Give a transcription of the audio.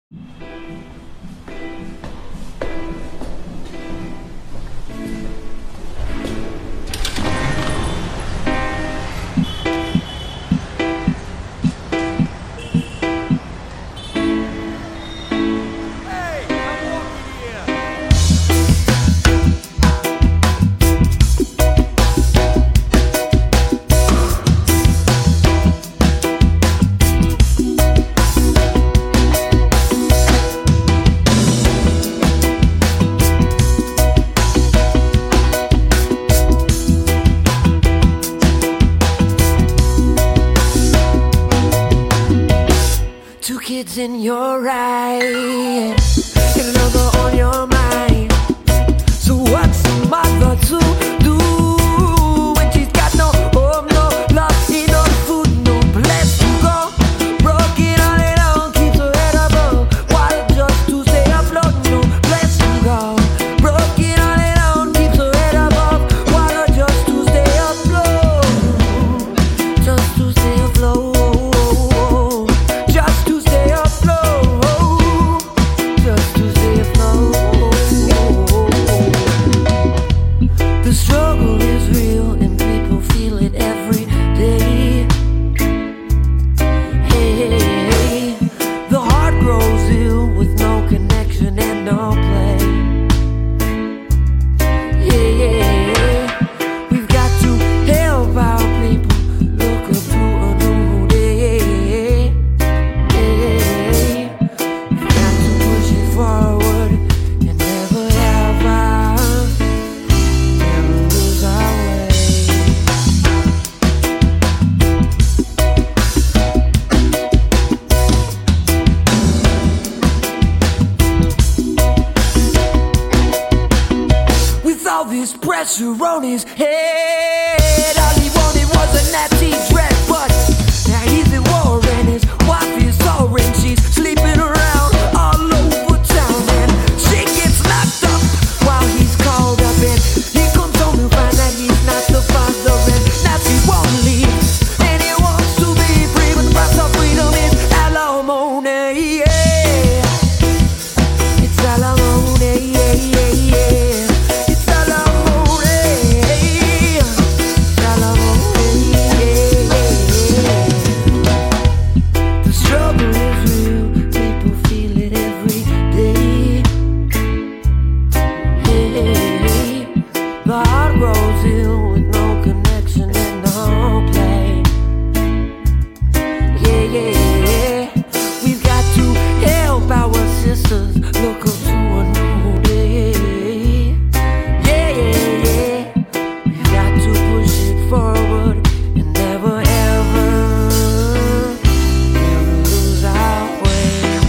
Two kids in your eyes, and another on your mind. So what's a mother to do when she's got no home, no love, enough food, no place to go? Broken all alone, keeps her head above water just to stay afloat, no place to go. Broken all alone, keeps her head above water just to stay afloat, just to stay afloat. The struggle is real and people feel it every day. Hey, the heart grows ill with no connection and no play. Yeah, we've got to help our people look up to a new day. We've got to push it forward and never ever lose our way. With all this pressure on his head, all he wanted was a natty dread. But now he's at war and his wife is soaring. She's sleeping around all over town, and she gets locked up while he's called up. And he comes home to find that he's not the father, and now she won't leave. And he wants to be free, but the price of freedom is alimony. Yeah, it's alimony. It's alimony. It's alimony. The struggle is real, people feel it every day. Hey, the heart grows ill with no connection and no play. Yeah, we've got to help our sisters look up to a new day. Yeah, we've got to push it forward and never ever lose our way.